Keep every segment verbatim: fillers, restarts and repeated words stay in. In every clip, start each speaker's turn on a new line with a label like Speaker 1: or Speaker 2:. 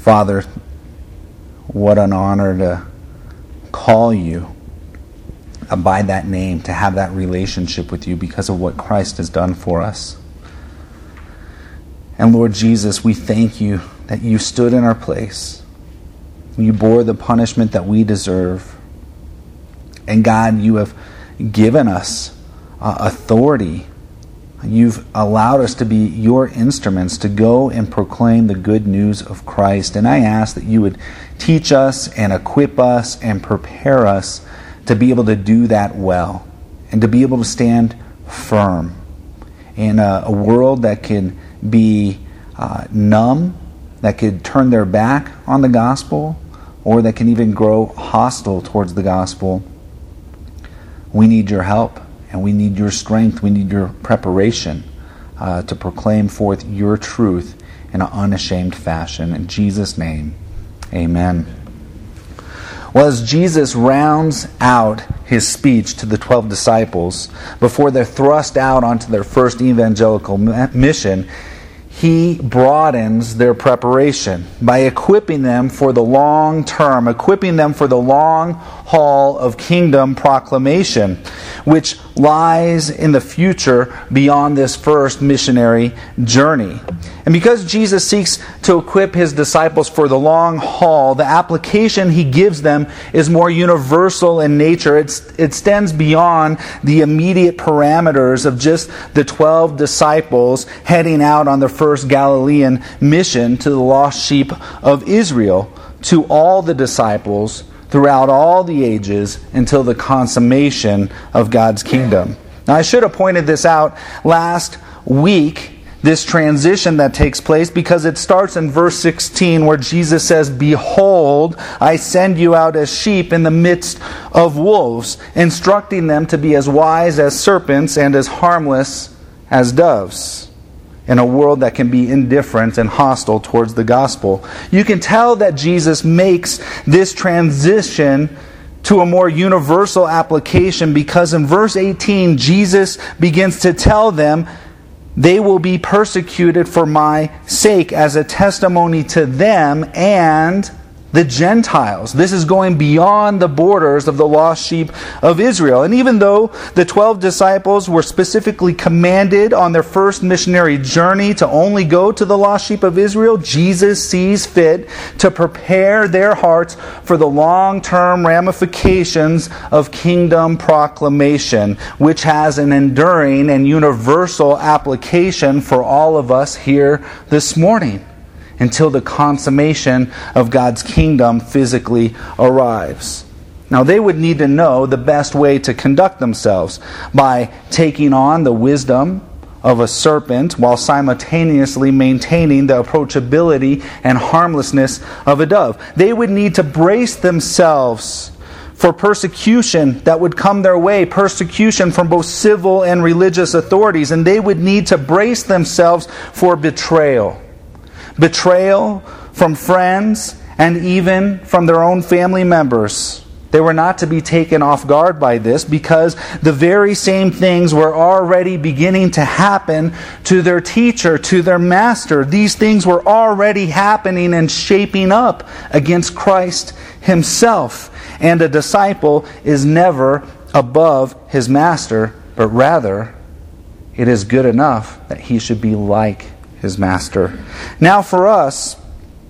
Speaker 1: Father, what an honor to call you by that name, to have that relationship with you because of what Christ has done for us. And Lord Jesus, we thank you that you stood in our place. You bore the punishment that we deserve. And God, you have given us uh, authority. You've allowed us to be your instruments to go and proclaim the good news of Christ. And I ask that you would teach us and equip us and prepare us to be able to do that well and to be able to stand firm in a, a world that can be uh, numb, that could turn their back on the gospel, or that can even grow hostile towards the gospel. We need your help, and we need your strength. We need your preparation uh, to proclaim forth your truth in an unashamed fashion. In Jesus' name, amen. Well, as Jesus rounds out his speech to the twelve disciples before they're thrust out onto their first evangelical mission, he broadens their preparation by equipping them for the long term, equipping them for the long haul of kingdom proclamation, which lies in the future beyond this first missionary journey. And because Jesus seeks to equip his disciples for the long haul, the application he gives them is more universal in nature. It's, it extends beyond the immediate parameters of just the twelve disciples heading out on their first Galilean mission to the lost sheep of Israel, to all the disciples throughout all the ages until the consummation of God's kingdom. Now, I should have pointed this out last week, this transition that takes place, because it starts in verse sixteen where Jesus says, "Behold, I send you out as sheep in the midst of wolves," instructing them to be as wise as serpents and as harmless as doves in a world that can be indifferent and hostile towards the gospel. You can tell that Jesus makes this transition to a more universal application because in verse eighteen, Jesus begins to tell them they will be persecuted for my sake as a testimony to them and the Gentiles. This is going beyond the borders of the lost sheep of Israel. And even though the twelve disciples were specifically commanded on their first missionary journey to only go to the lost sheep of Israel, Jesus sees fit to prepare their hearts for the long-term ramifications of kingdom proclamation, which has an enduring and universal application for all of us here this morning, until the consummation of God's kingdom physically arrives. Now, they would need to know the best way to conduct themselves by taking on the wisdom of a serpent while simultaneously maintaining the approachability and harmlessness of a dove. They would need to brace themselves for persecution that would come their way, persecution from both civil and religious authorities, and they would need to brace themselves for betrayal. Betrayal from friends and even from their own family members. They were not to be taken off guard by this because the very same things were already beginning to happen to their teacher, to their master. These things were already happening and shaping up against Christ himself. And a disciple is never above his master, but rather it is good enough that he should be like his master. Now for us,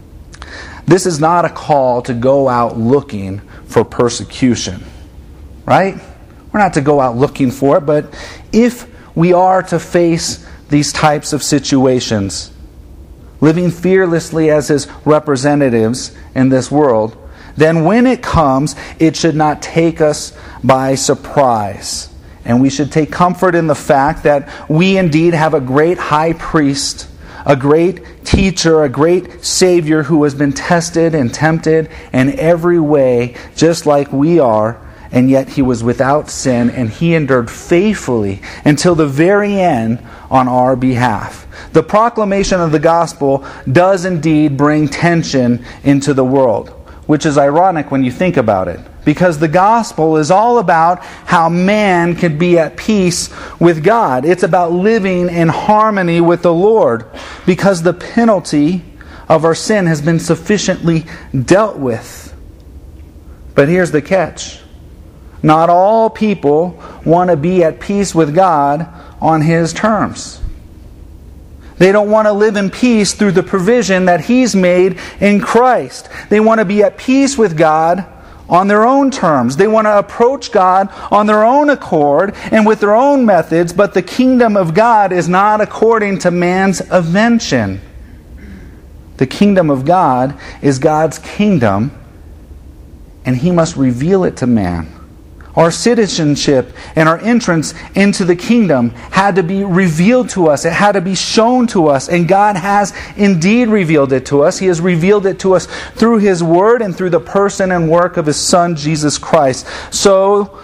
Speaker 1: this is not a call to go out looking for persecution, right? We're not to go out looking for it, but if we are to face these types of situations, living fearlessly as his representatives in this world, then when it comes, it should not take us by surprise. And we should take comfort in the fact that we indeed have a great high priest, a great teacher, a great Savior who has been tested and tempted in every way, just like we are, and yet he was without sin, and he endured faithfully until the very end on our behalf. The proclamation of the gospel does indeed bring tension into the world, which is ironic when you think about it, because the gospel is all about how man can be at peace with God. It's about living in harmony with the Lord, because the penalty of our sin has been sufficiently dealt with. But here's the catch. Not all people want to be at peace with God on His terms. They don't want to live in peace through the provision that He's made in Christ. They want to be at peace with God on their own terms. They want to approach God on their own accord and with their own methods, but the kingdom of God is not according to man's invention. The kingdom of God is God's kingdom, and He must reveal it to man. Our citizenship and our entrance into the kingdom had to be revealed to us. It had to be shown to us. And God has indeed revealed it to us. He has revealed it to us through His Word and through the person and work of His Son, Jesus Christ. So,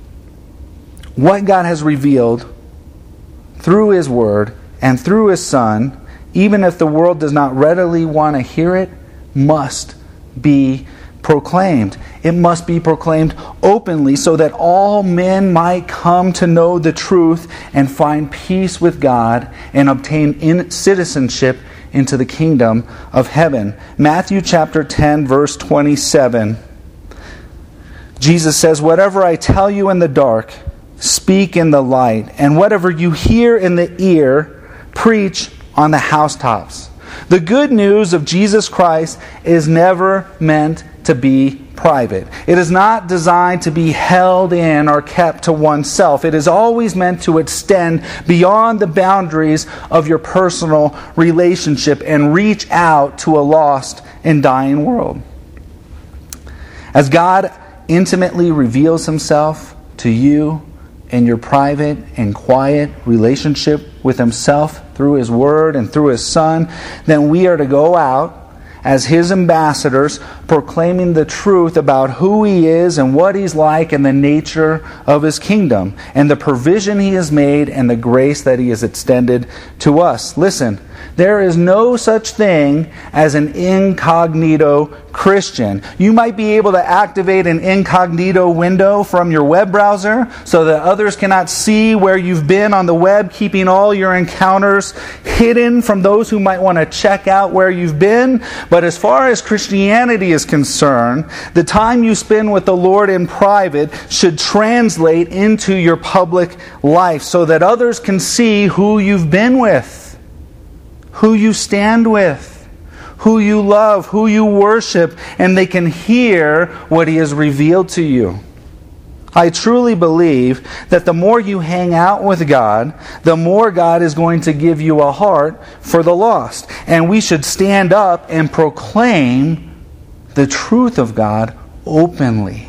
Speaker 1: what God has revealed through His Word and through His Son, even if the world does not readily want to hear it, must be proclaimed. It must be proclaimed openly so that all men might come to know the truth and find peace with God and obtain in citizenship into the kingdom of heaven. Matthew chapter ten, verse twenty-seven. Jesus says, "Whatever I tell you in the dark, speak in the light, and whatever you hear in the ear, preach on the housetops." The good news of Jesus Christ is never meant to be private. It is not designed to be held in or kept to oneself. It is always meant to extend beyond the boundaries of your personal relationship and reach out to a lost and dying world. As God intimately reveals Himself to you in your private and quiet relationship with Himself through His Word and through His Son, then we are to go out as His ambassadors, proclaiming the truth about who He is and what He's like and the nature of His kingdom and the provision He has made and the grace that He has extended to us. Listen, there is no such thing as an incognito Christian. You might be able to activate an incognito window from your web browser so that others cannot see where you've been on the web, keeping all your encounters hidden from those who might want to check out where you've been. But as far as Christianity is concerned, the time you spend with the Lord in private should translate into your public life so that others can see who you've been with, who you stand with, who you love, who you worship, and they can hear what He has revealed to you. I truly believe that the more you hang out with God, the more God is going to give you a heart for the lost. And we should stand up and proclaim the truth of God openly.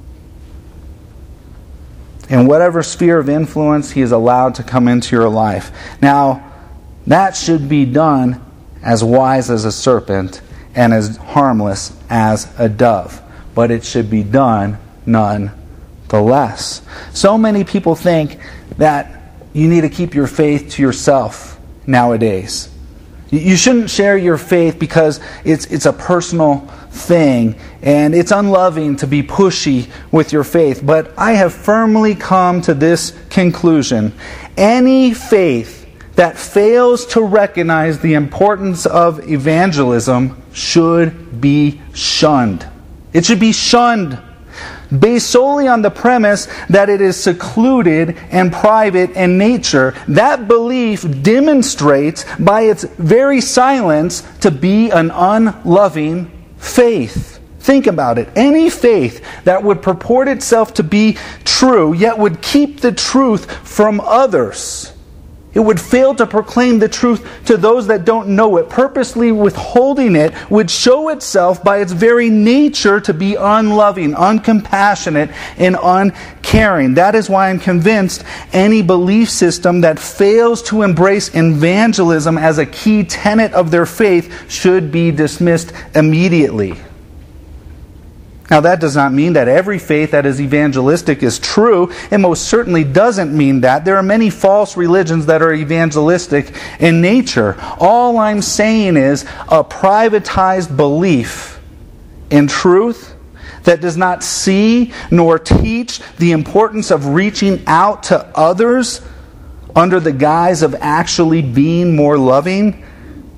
Speaker 1: In whatever sphere of influence He is allowed to come into your life. Now, that should be done as wise as a serpent and as harmless as a dove. But it should be done nonetheless. So many people think that you need to keep your faith to yourself nowadays. You shouldn't share your faith because it's it's a personal thing and it's unloving to be pushy with your faith. But I have firmly come to this conclusion. Any faith that fails to recognize the importance of evangelism should be shunned. It should be shunned based solely on the premise that it is secluded and private in nature. That belief demonstrates by its very silence to be an unloving faith. Think about it. Any faith that would purport itself to be true, yet would keep the truth from others, it would fail to proclaim the truth to those that don't know it, purposely withholding it, would show itself by its very nature to be unloving, uncompassionate, and uncaring. That is why I'm convinced any belief system that fails to embrace evangelism as a key tenet of their faith should be dismissed immediately. Now, that does not mean that every faith that is evangelistic is true. It most certainly doesn't mean that. There are many false religions that are evangelistic in nature. All I'm saying is a privatized belief in truth that does not see nor teach the importance of reaching out to others under the guise of actually being more loving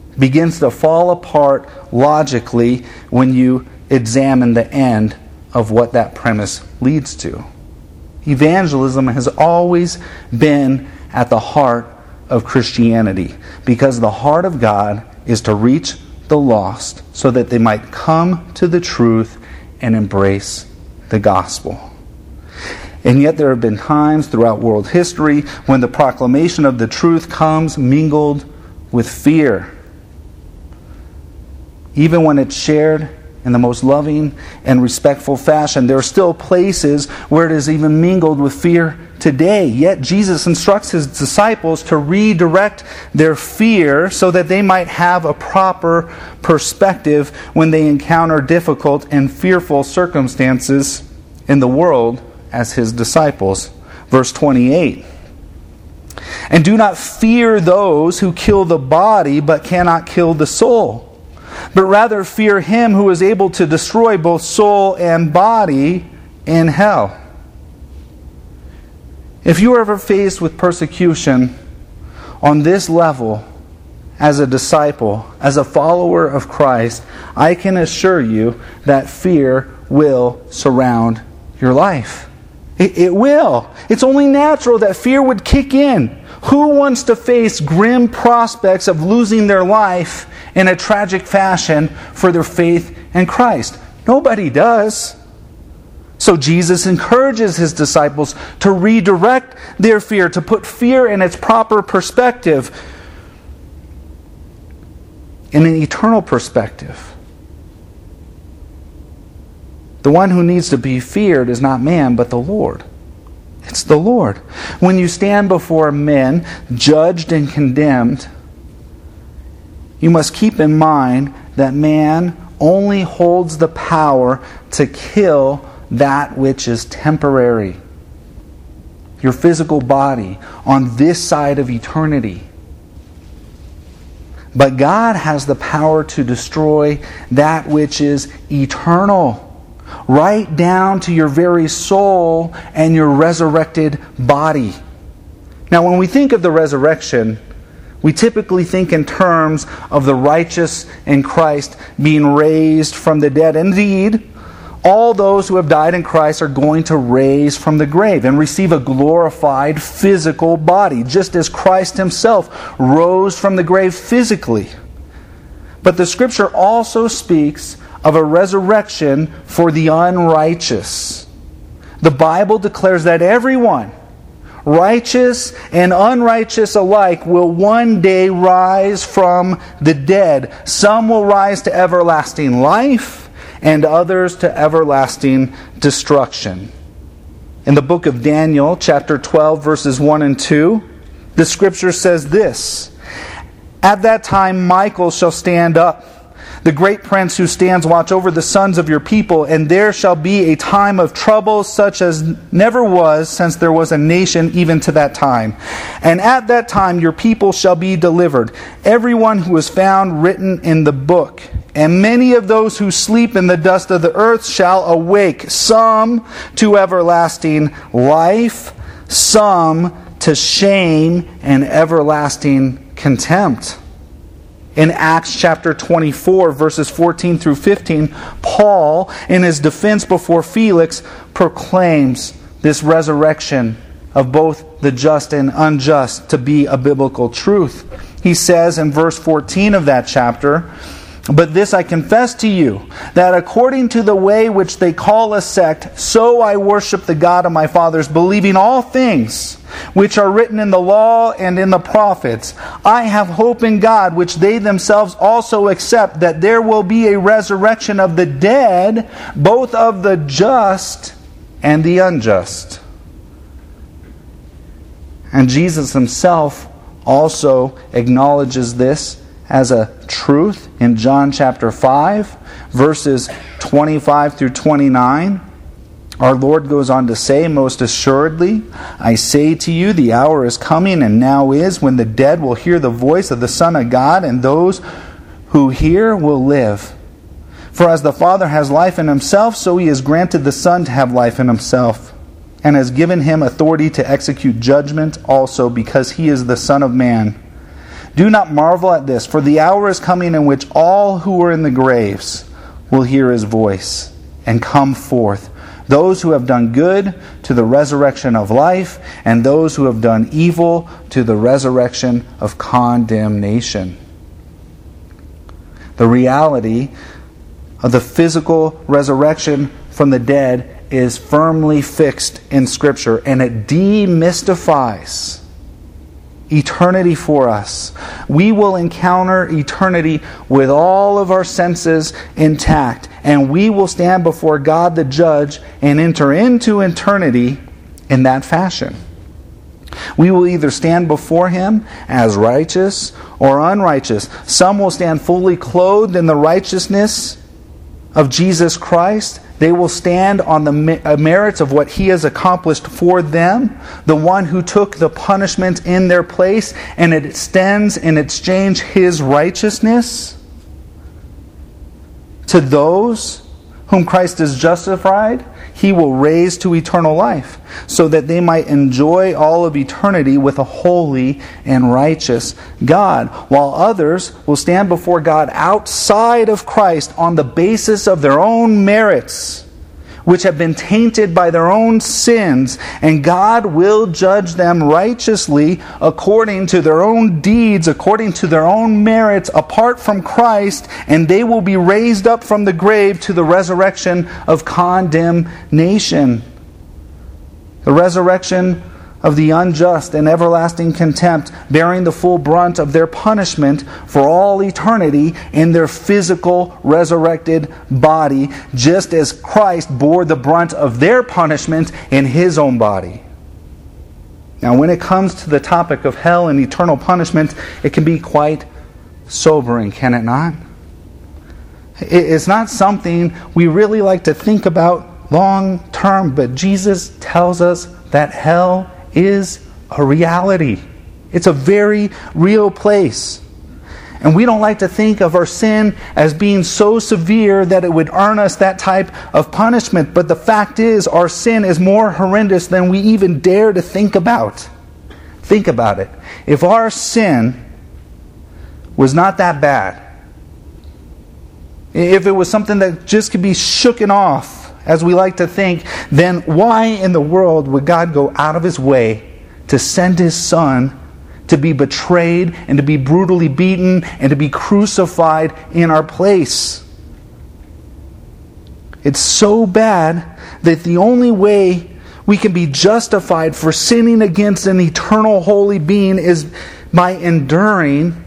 Speaker 1: begins to fall apart logically when you examine the end of what that premise leads to. Evangelism has always been at the heart of Christianity, because the heart of God is to reach the lost so that they might come to the truth and embrace the gospel. And yet there have been times throughout world history when the proclamation of the truth comes mingled with fear. Even when it's shared in the most loving and respectful fashion, there are still places where it is even mingled with fear today. Yet Jesus instructs His disciples to redirect their fear so that they might have a proper perspective when they encounter difficult and fearful circumstances in the world as His disciples. Verse twenty-eight. And do not fear those who kill the body but cannot kill the soul, but rather fear Him who is able to destroy both soul and body in hell. If you are ever faced with persecution on this level as a disciple, as a follower of Christ, I can assure you that fear will surround your life. It, it will. It's only natural that fear would kick in. Who wants to face grim prospects of losing their life in a tragic fashion for their faith in Christ? Nobody does. So Jesus encourages His disciples to redirect their fear, to put fear in its proper perspective, in an eternal perspective. The one who needs to be feared is not man, but the Lord. It's the Lord. When you stand before men, judged and condemned, you must keep in mind that man only holds the power to kill that which is temporary. Your physical body on this side of eternity. But God has the power to destroy that which is eternal, right down to your very soul and your resurrected body. Now, when we think of the resurrection, we typically think in terms of the righteous in Christ being raised from the dead. Indeed, all those who have died in Christ are going to raise from the grave and receive a glorified physical body, just as Christ Himself rose from the grave physically. But the Scripture also speaks of a resurrection for the unrighteous. The Bible declares that everyone, righteous and unrighteous alike, will one day rise from the dead. Some will rise to everlasting life, and others to everlasting destruction. In the book of Daniel, chapter twelve, verses one and two, the Scripture says this: At that time Michael shall stand up, the great prince who stands watch over the sons of your people, and there shall be a time of trouble such as never was since there was a nation even to that time. And at that time your people shall be delivered, everyone who is found written in the book. And many of those who sleep in the dust of the earth shall awake, some to everlasting life, some to shame and everlasting contempt. In Acts chapter twenty-four, verses fourteen through fifteen, Paul, in his defense before Felix, proclaims this resurrection of both the just and unjust to be a biblical truth. He says in verse fourteen of that chapter, But this I confess to you, that according to the way which they call a sect, so I worship the God of my fathers, believing all things which are written in the law and in the prophets. I have hope in God, which they themselves also accept, that there will be a resurrection of the dead, both of the just and the unjust. And Jesus Himself also acknowledges this as a truth in John chapter five, verses twenty-five through twenty-nine. Our Lord goes on to say, Most assuredly, I say to you, the hour is coming, and now is, when the dead will hear the voice of the Son of God, and those who hear will live. For as the Father has life in Himself, so He has granted the Son to have life in Himself, and has given Him authority to execute judgment also, because He is the Son of Man. Do not marvel at this, for the hour is coming in which all who are in the graves will hear his voice and come forth. Those who have done good to the resurrection of life, and those who have done evil to the resurrection of condemnation. The reality of the physical resurrection from the dead is firmly fixed in Scripture, and it demystifies eternity for us. We will encounter eternity with all of our senses intact, and we will stand before God the Judge and enter into eternity in that fashion. We will either stand before Him as righteous or unrighteous. Some will stand fully clothed in the righteousness of Jesus Christ. They will stand on the merits of what He has accomplished for them, the one who took the punishment in their place and it extends in exchange His righteousness to those whom Christ has justified. He will raise to eternal life, so that they might enjoy all of eternity with a holy and righteous God, while others will stand before God outside of Christ on the basis of their own merits, which have been tainted by their own sins, and God will judge them righteously according to their own deeds, according to their own merits, apart from Christ, and they will be raised up from the grave to the resurrection of condemnation. The resurrection of the unjust and everlasting contempt, bearing the full brunt of their punishment for all eternity in their physical resurrected body, just as Christ bore the brunt of their punishment in His own body. Now, when it comes to the topic of hell and eternal punishment, it can be quite sobering, can it not? It's not something we really like to think about long term, but Jesus tells us that hell is a reality. It's a very real place. And we don't like to think of our sin as being so severe that it would earn us that type of punishment. But the fact is, our sin is more horrendous than we even dare to think about. Think about it. If our sin was not that bad, if it was something that just could be shooken off, as we like to think, then why in the world would God go out of His way to send His Son to be betrayed and to be brutally beaten and to be crucified in our place? It's so bad that the only way we can be justified for sinning against an eternal holy being is by enduring,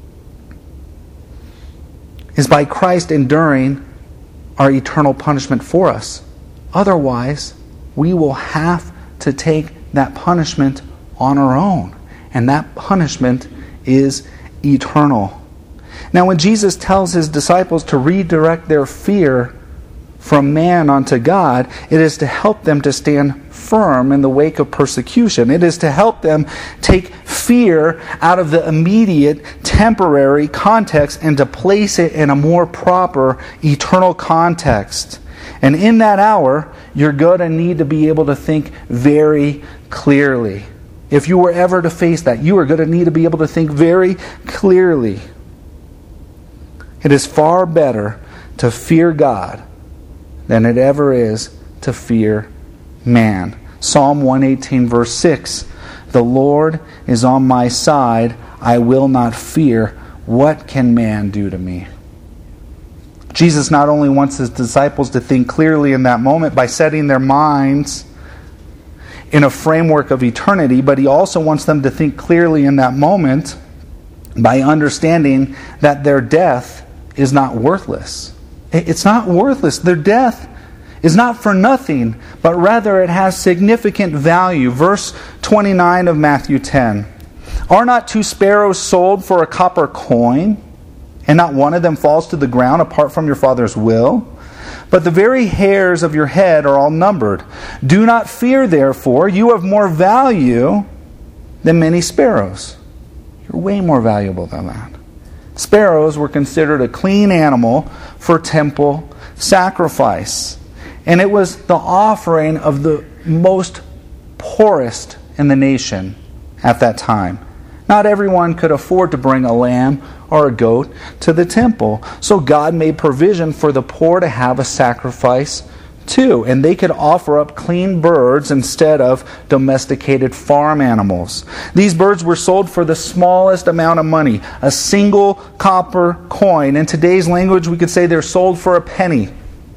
Speaker 1: is by Christ enduring our eternal punishment for us. Otherwise, we will have to take that punishment on our own. And that punishment is eternal. Now, when Jesus tells His disciples to redirect their fear from man onto God, it is to help them to stand firm in the wake of persecution. It is to help them take fear out of the immediate, temporary context and to place it in a more proper, eternal context. And in that hour, you're going to need to be able to think very clearly. If you were ever to face that, you are going to need to be able to think very clearly. It is far better to fear God than it ever is to fear man. Psalm one eighteen verse six, "The Lord is on my side, I will not fear. What can man do to me?" Jesus not only wants His disciples to think clearly in that moment by setting their minds in a framework of eternity, but He also wants them to think clearly in that moment by understanding that their death is not worthless. It's not worthless. Their death is not for nothing, but rather it has significant value. Verse twenty-nine of Matthew ten. "Are not two sparrows sold for a copper coin, and not one of them falls to the ground apart from your Father's will? But the very hairs of your head are all numbered. Do not fear, therefore, you have more value than many sparrows." You're way more valuable than that. Sparrows were considered a clean animal for temple sacrifice. And it was the offering of the most poorest in the nation at that time. Not everyone could afford to bring a lamb or a goat to the temple. So God made provision for the poor to have a sacrifice too. And they could offer up clean birds instead of domesticated farm animals. These birds were sold for the smallest amount of money, a single copper coin. In today's language, we could say they're sold for a penny.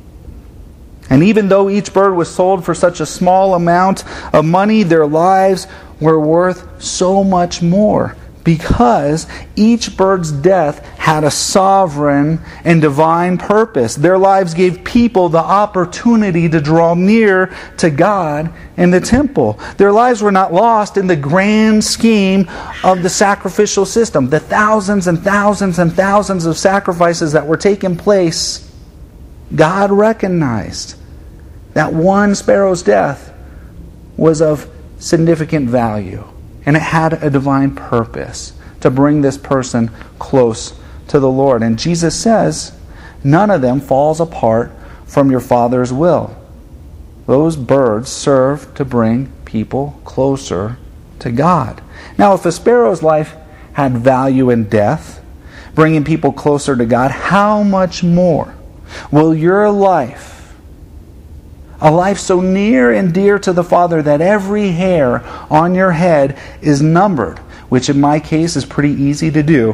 Speaker 1: And even though each bird was sold for such a small amount of money, their lives were worth so much more, because each bird's death had a sovereign and divine purpose. Their lives gave people the opportunity to draw near to God in the temple. Their lives were not lost in the grand scheme of the sacrificial system. The thousands and thousands and thousands of sacrifices that were taking place, God recognized that one sparrow's death was of significant value, and it had a divine purpose to bring this person close to the Lord. And Jesus says, none of them falls apart from your Father's will. Those birds serve to bring people closer to God. Now, if a sparrow's life had value in death, bringing people closer to God, how much more will your life, a life so near and dear to the Father that every hair on your head is numbered, which in my case is pretty easy to do.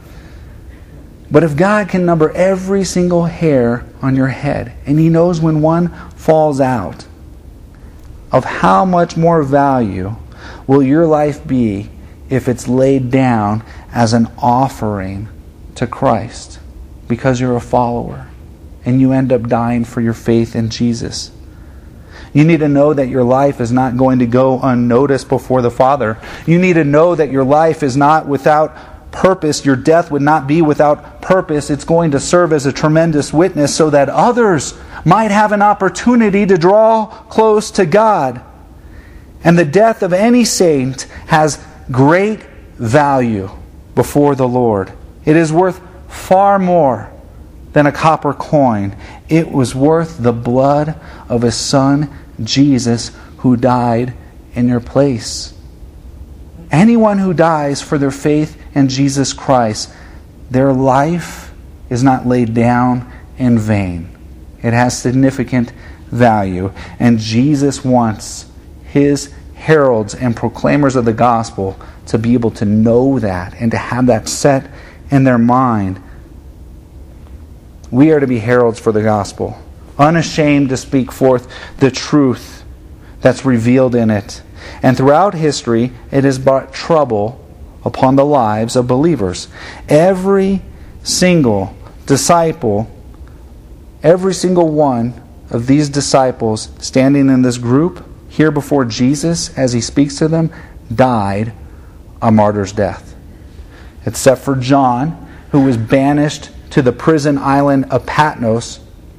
Speaker 1: But if God can number every single hair on your head, and He knows when one falls out, of how much more value will your life be if it's laid down as an offering to Christ, because you're a follower and you end up dying for your faith in Jesus. You need to know that your life is not going to go unnoticed before the Father. You need to know that your life is not without purpose. Your death would not be without purpose. It's going to serve as a tremendous witness so that others might have an opportunity to draw close to God. And the death of any saint has great value before the Lord. It is worth far more than a copper coin. It was worth the blood of His Son, Jesus, who died in your place. Anyone who dies for their faith in Jesus Christ, their life is not laid down in vain. It has significant value. And Jesus wants His heralds and proclaimers of the gospel to be able to know that and to have that set in their mind. We are to be heralds for the gospel, unashamed to speak forth the truth that's revealed in it. And throughout history, it has brought trouble upon the lives of believers. Every single disciple, every single one of these disciples standing in this group here before Jesus as He speaks to them, died a martyr's death. Except for John, who was banished to the prison island of Patmos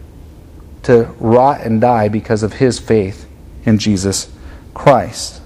Speaker 1: to rot and die because of his faith in Jesus Christ.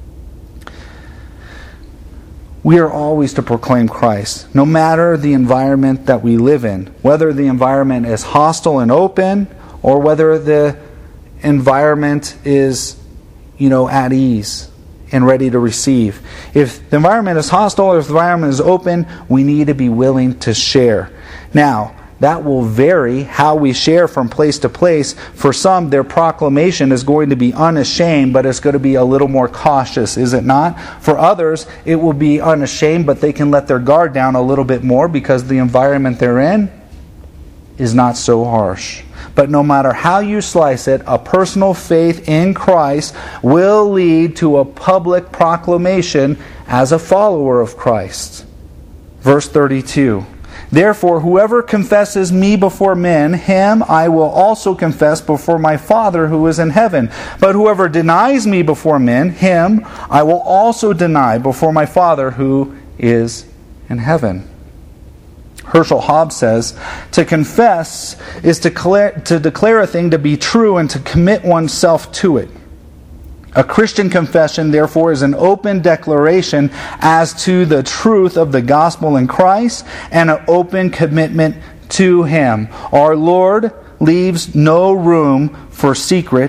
Speaker 1: We are always to proclaim Christ, no matter the environment that we live in, whether the environment is hostile and open, or whether the environment is, you know, at ease and ready to receive. If the environment is hostile or if the environment is open, we need to be willing to share. Now, that will vary how we share from place to place. For some, their proclamation is going to be unashamed, but it's going to be a little more cautious, is it not? For others, it will be unashamed, but they can let their guard down a little bit more because the environment they're in is not so harsh. But no matter how you slice it, a personal faith in Christ will lead to a public proclamation as a follower of Christ. Verse thirty-two. Therefore, whoever confesses me before men, him I will also confess before my Father who is in heaven. But whoever denies me before men, him I will also deny before my Father who is in heaven. Herschel Hobbs says, to confess is to declare, to declare a thing to be true and to commit oneself to it. A Christian confession, therefore, is an open declaration as to the truth of the gospel in Christ and an open commitment to Him. Our Lord leaves no room for secret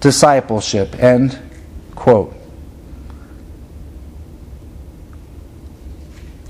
Speaker 1: discipleship. End quote.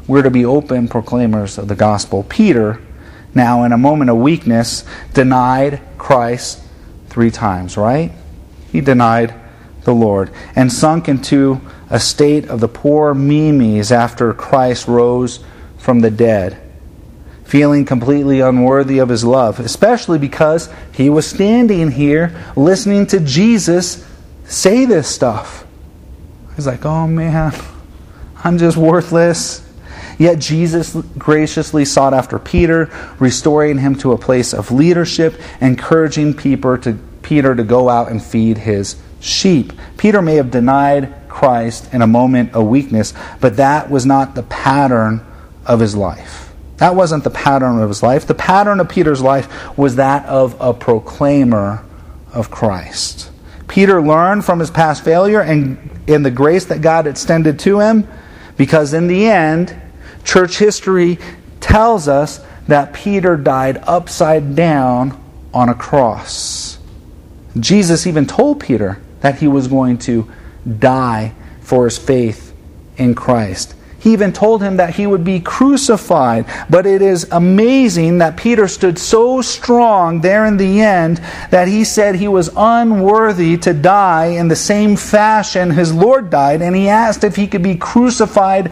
Speaker 1: we're to be open proclaimers of the gospel. Peter, now in a moment of weakness, denied Christ three times, right? He denied the Lord and sunk into a state of the poor mimes after Christ rose from the dead, feeling completely unworthy of his love, especially because he was standing here listening to Jesus say this stuff. He's like, oh man, I'm just worthless. Yet Jesus graciously sought after Peter, restoring him to a place of leadership, encouraging Peter to, Peter to go out and feed his sheep. Peter may have denied Christ in a moment of weakness, but that was not the pattern of his life. That wasn't the pattern of his life. The pattern of Peter's life was that of a proclaimer of Christ. Peter learned from his past failure and in the grace that God extended to him, because in the end, church history tells us that Peter died upside down on a cross. Jesus even told Peter that he was going to die for his faith in Christ. He even told him that he would be crucified. But it is amazing that Peter stood so strong there in the end that he said he was unworthy to die in the same fashion his Lord died, and he asked if he could be crucified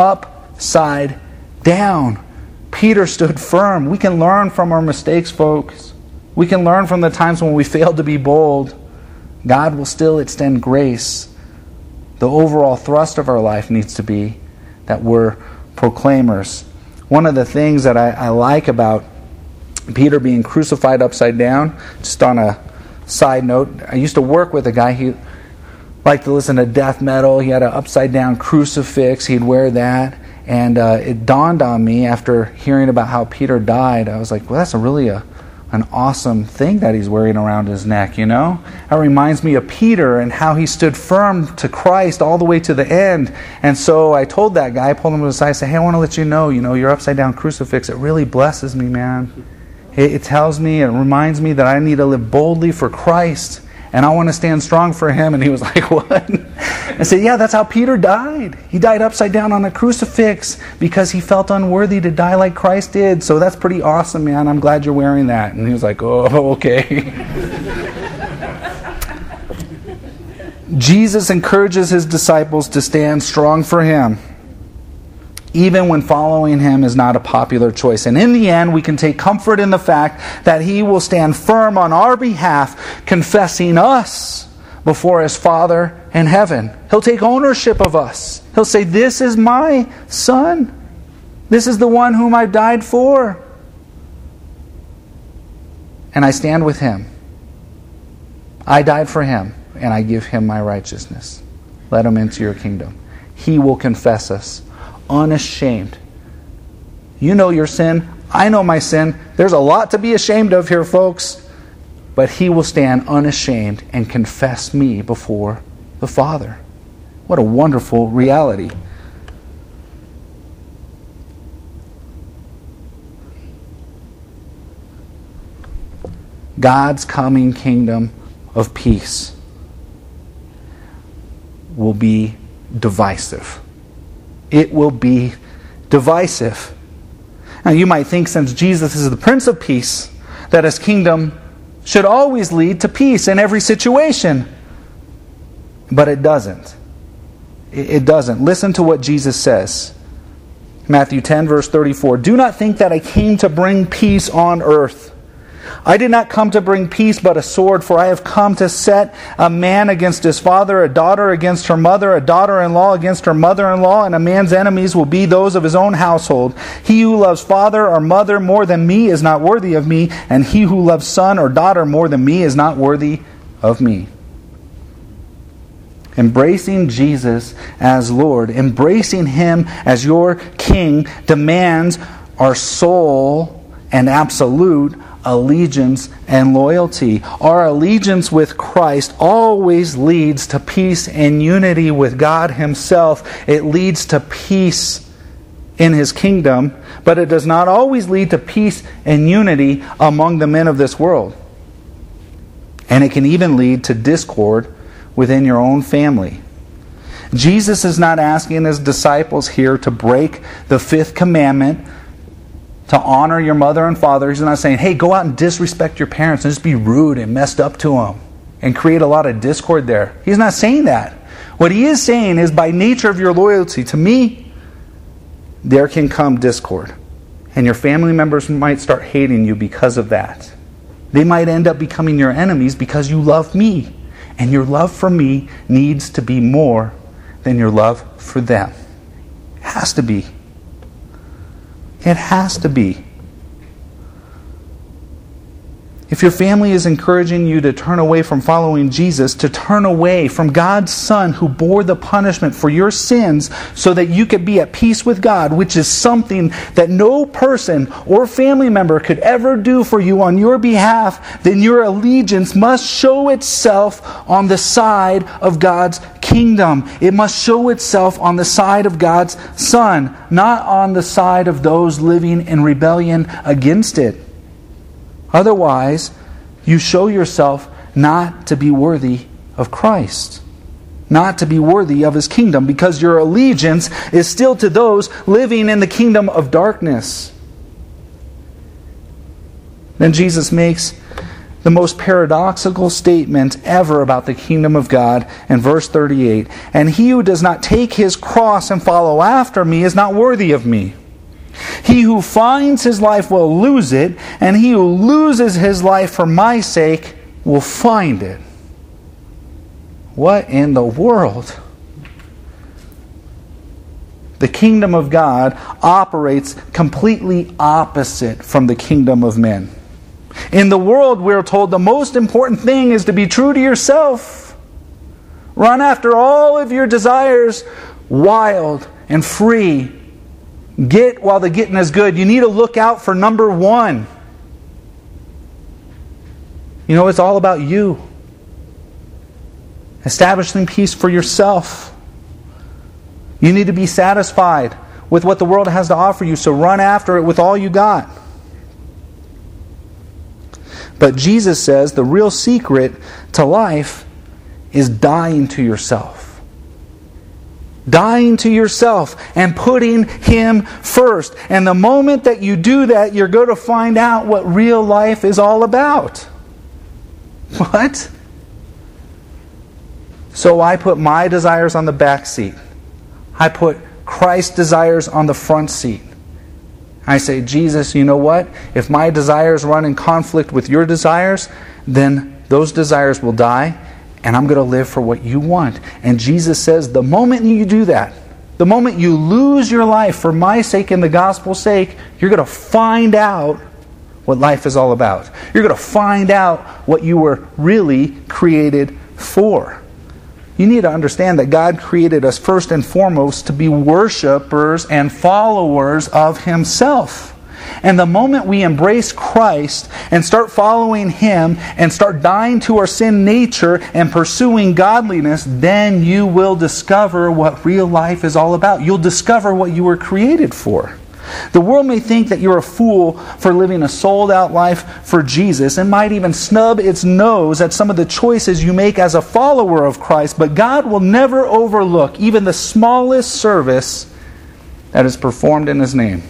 Speaker 1: upside down. Peter stood firm. We can learn from our mistakes, folks. We can learn from the times when we failed to be bold. God will still extend grace. The overall thrust of our life needs to be that we're proclaimers. One of the things that I, I like about Peter being crucified upside down, just on a side note, I used to work with a guy, he liked to listen to death metal. He had an upside down crucifix. He'd wear that. And uh, it dawned on me after hearing about how Peter died, I was like, well, that's a really a an awesome thing that he's wearing around his neck, you know? That reminds me of Peter and how he stood firm to Christ all the way to the end. And so I told that guy, I pulled him to the side, I said, hey, I want to let you know, you know, your upside down crucifix, it really blesses me, man. It, it tells me, it reminds me that I need to live boldly for Christ. And I want to stand strong for him. And he was like, what? I said, yeah, that's how Peter died. He died upside down on a crucifix because he felt unworthy to die like Christ did. So that's pretty awesome, man. I'm glad you're wearing that. And he was like, oh, okay. Jesus encourages his disciples to stand strong for him, even when following him is not a popular choice. And in the end, we can take comfort in the fact that he will stand firm on our behalf, confessing us before his Father in heaven. He'll take ownership of us. He'll say, this is my son. This is the one whom I died for. And I stand with him. I died for him, and I give him my righteousness. Let him into your kingdom. He will confess us. Unashamed. You know your sin. I know my sin. There's a lot to be ashamed of here, folks. But he will stand unashamed and confess me before the Father. What a wonderful reality. God's coming kingdom of peace will be divisive. It will be divisive. Now you might think, since Jesus is the Prince of Peace, that his kingdom should always lead to peace in every situation. But it doesn't. It doesn't. Listen to what Jesus says. Matthew ten, verse thirty-four. Do not think that I came to bring peace on earth. I did not come to bring peace but a sword, for I have come to set a man against his father, a daughter against her mother, a daughter-in-law against her mother-in-law, and a man's enemies will be those of his own household. He who loves father or mother more than me is not worthy of me, and he who loves son or daughter more than me is not worthy of me. Embracing Jesus as Lord, embracing him as your King, demands our sole and absolute allegiance and loyalty. Our allegiance with Christ always leads to peace and unity with God himself. It leads to peace in his kingdom, but it does not always lead to peace and unity among the men of this world. And it can even lead to discord within your own family. Jesus is not asking his disciples here to break the fifth commandment, to honor your mother and father. He's not saying, hey, go out and disrespect your parents and just be rude and messed up to them and create a lot of discord there. He's not saying that. What he is saying is, by nature of your loyalty to me, there can come discord. And your family members might start hating you because of that. They might end up becoming your enemies because you love me. And your love for me needs to be more than your love for them. It has to be. It has to be. If your family is encouraging you to turn away from following Jesus, to turn away from God's Son who bore the punishment for your sins so that you could be at peace with God, which is something that no person or family member could ever do for you on your behalf, then your allegiance must show itself on the side of God's kingdom. It must show itself on the side of God's Son, not on the side of those living in rebellion against it. Otherwise, you show yourself not to be worthy of Christ, not to be worthy of His kingdom, because your allegiance is still to those living in the kingdom of darkness. Then Jesus makes the most paradoxical statement ever about the kingdom of God in verse thirty-eight. And he who does not take his cross and follow after me is not worthy of me. He who finds his life will lose it, and he who loses his life for my sake will find it. What in the world? The kingdom of God operates completely opposite from the kingdom of men. In the world, we're told the most important thing is to be true to yourself. Run after all of your desires, wild and free. Get while the getting is good. You need to look out for number one. You know, it's all about you. Establishing peace for yourself. You need to be satisfied with what the world has to offer you, so run after it with all you got. But Jesus says the real secret to life is dying to yourself. Dying to yourself and putting Him first. And the moment that you do that, you're going to find out what real life is all about. What? So I put my desires on the back seat. I put Christ's desires on the front seat. I say, Jesus, you know what? If my desires run in conflict with your desires, then those desires will die. And I'm going to live for what you want. And Jesus says, the moment you do that, the moment you lose your life for my sake and the gospel's sake, you're going to find out what life is all about. You're going to find out what you were really created for. You need to understand that God created us first and foremost to be worshipers and followers of Himself. And the moment we embrace Christ and start following Him and start dying to our sin nature and pursuing godliness, then you will discover what real life is all about. You'll discover what you were created for. The world may think that you're a fool for living a sold-out life for Jesus and might even snub its nose at some of the choices you make as a follower of Christ, but God will never overlook even the smallest service that is performed in His name.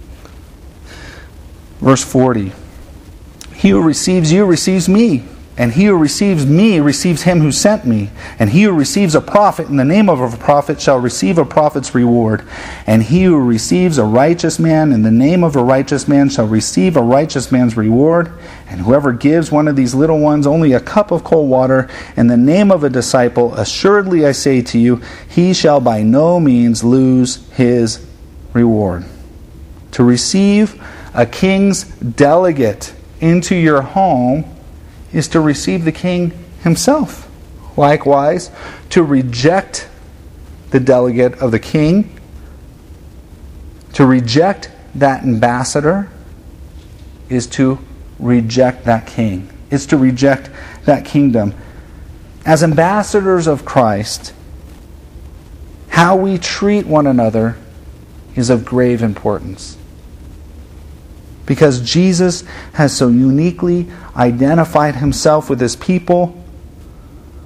Speaker 1: Verse forty, he who receives you receives me, and he who receives me receives him who sent me. And he who receives a prophet in the name of a prophet shall receive a prophet's reward. And he who receives a righteous man in the name of a righteous man shall receive a righteous man's reward. And whoever gives one of these little ones only a cup of cold water in the name of a disciple, assuredly I say to you, he shall by no means lose his reward. To receive a king's delegate into your home is to receive the king himself. Likewise, to reject the delegate of the king, to reject that ambassador, is to reject that king. It's to reject that kingdom. As ambassadors of Christ, how we treat one another is of grave importance. Because Jesus has so uniquely identified Himself with His people,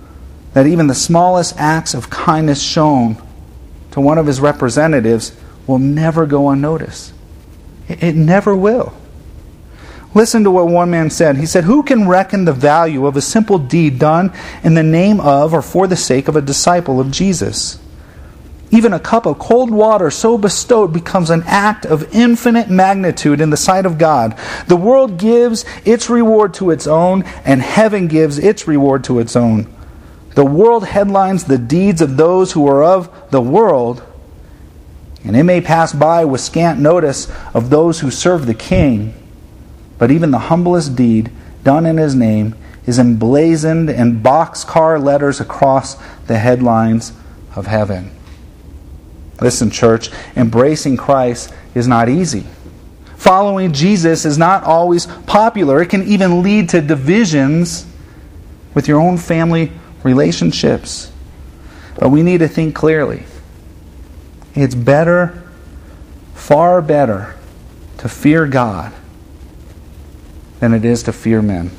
Speaker 1: that even the smallest acts of kindness shown to one of his representatives will never go unnoticed. It never will. Listen to what one man said. He said, "Who can reckon the value of a simple deed done in the name of or for the sake of a disciple of Jesus? Even a cup of cold water so bestowed becomes an act of infinite magnitude in the sight of God. The world gives its reward to its own, and heaven gives its reward to its own. The world headlines the deeds of those who are of the world, and it may pass by with scant notice of those who serve the King. But even the humblest deed done in His name is emblazoned in boxcar letters across the headlines of heaven." Listen, church, embracing Christ is not easy. Following Jesus is not always popular. It can even lead to divisions with your own family relationships. But we need to think clearly. It's better, far better, to fear God than it is to fear men.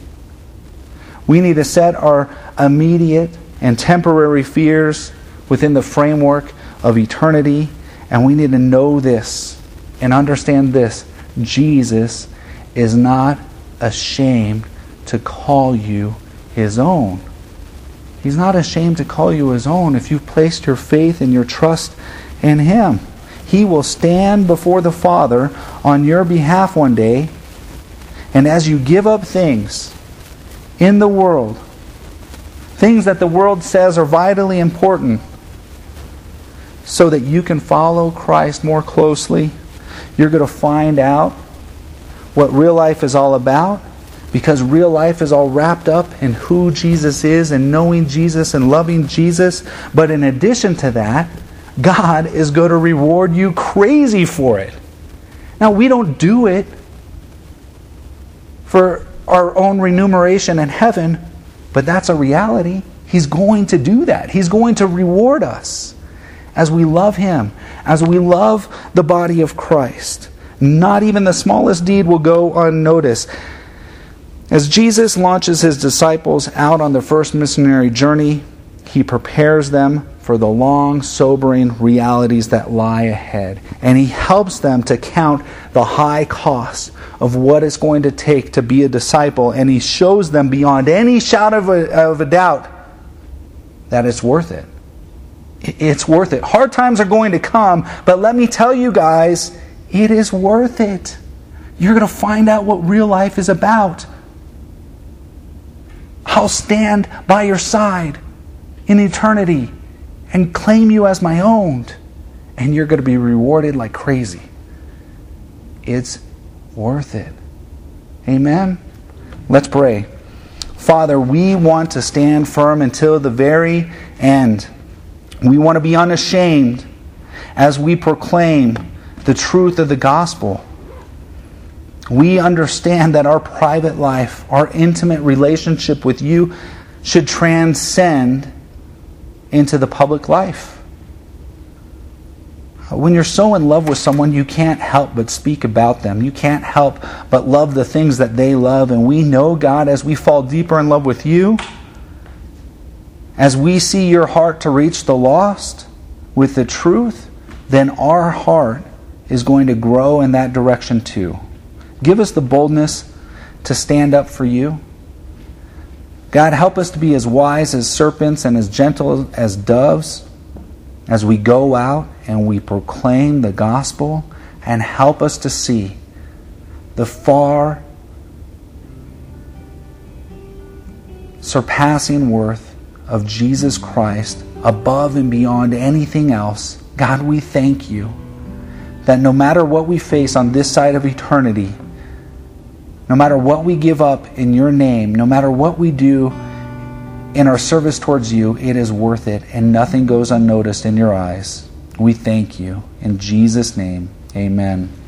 Speaker 1: We need to set our immediate and temporary fears within the framework of eternity, and we need to know this and understand this. Jesus is not ashamed to call you His own. He's not ashamed to call you His own if you've placed your faith and your trust in Him. He will stand before the Father on your behalf one day, and as you give up things in the world, things that the world says are vitally important, so that you can follow Christ more closely, you're going to find out what real life is all about, because real life is all wrapped up in who Jesus is and knowing Jesus and loving Jesus. But in addition to that, God is going to reward you crazy for it. Now, we don't do it for our own remuneration in heaven, but that's a reality. He's going to do that. He's going to reward us as we love Him, as we love the body of Christ. Not even the smallest deed will go unnoticed. As Jesus launches His disciples out on their first missionary journey, He prepares them for the long, sobering realities that lie ahead. And He helps them to count the high cost of what it's going to take to be a disciple. And He shows them beyond any shadow of a, of a doubt that it's worth it. It's worth it. Hard times are going to come, but let me tell you guys, it is worth it. You're going to find out what real life is about. I'll stand by your side in eternity and claim you as my own, and you're going to be rewarded like crazy. It's worth it. Amen? Let's pray. Father, we want to stand firm until the very end. We want to be unashamed as we proclaim the truth of the gospel. We understand that our private life, our intimate relationship with you should transcend into the public life. When you're so in love with someone, you can't help but speak about them. You can't help but love the things that they love. And we know, God, as we fall deeper in love with you, as we see your heart to reach the lost with the truth, then our heart is going to grow in that direction too. Give us the boldness to stand up for you. God, help us to be as wise as serpents and as gentle as doves as we go out and we proclaim the gospel, and help us to see the far surpassing worth of Jesus Christ above and beyond anything else. God, we thank you that no matter what we face on this side of eternity, no matter what we give up in your name, no matter what we do in our service towards you, it is worth it, and nothing goes unnoticed in your eyes. We thank you. In Jesus' name, amen.